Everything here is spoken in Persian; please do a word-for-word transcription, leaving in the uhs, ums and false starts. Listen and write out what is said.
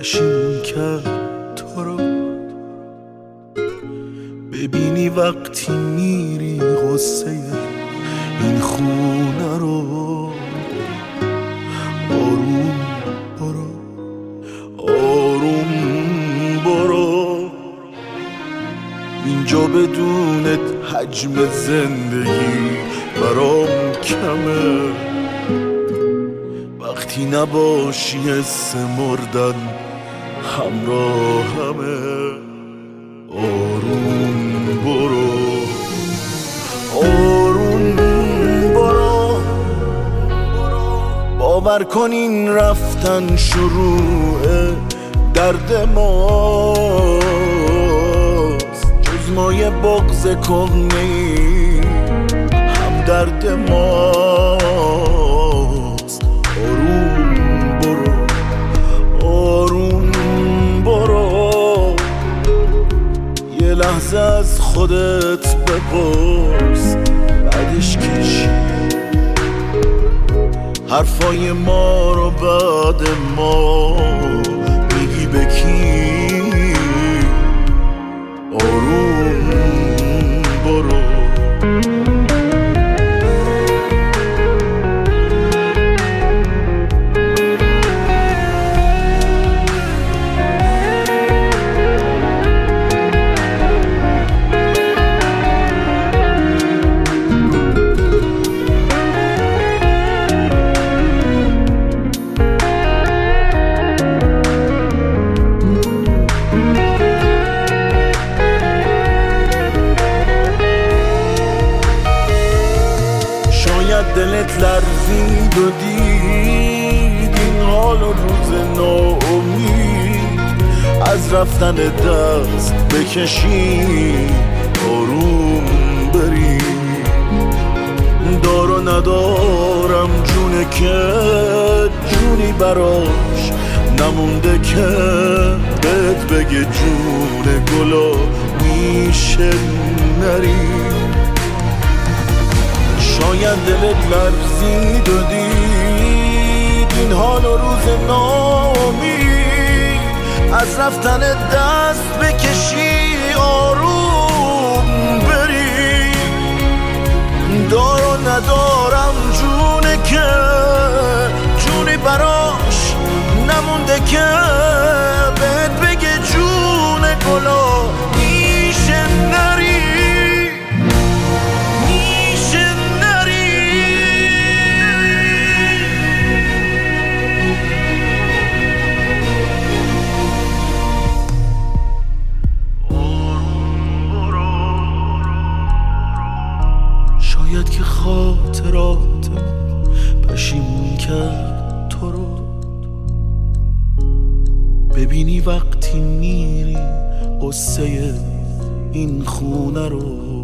پشیمون کرد تو رو. ببینی وقتی میری غصه این خونه رو. آروم برو آروم برو، اینجا بدونت حجم زندگی برام کمه. وقتی نباشی حس مردن همراهمه. آروم برو آروم برو، باور کن این رفتن شروع درد ماست، جز ما یه بغض کهنه‌ای هم درد ماست. آروم برو آروم برو، یه لحظه از خودت بپرس بعدش که چی؟ حرفای ما رو بعد ما بگی به کی؟ آروم برو دلت لرزید و دید این حال و روز ناامید از رفتن دست بکشی. آروم بری دار و ندارم جونه که جونی براش نمونده که بهت بگه جون گلا میشه نری. شاید دلت لرزید و دید این حال و روز ناامید از رفتن دست بکشی. آروم بری دار و ندارم جونه که جونی براش نمونده که بهت بگه جون گلا میشه نری. شاید که خاطرات پشیمون کرد تو رو. ببینی وقتی میری قصه این خونه رو.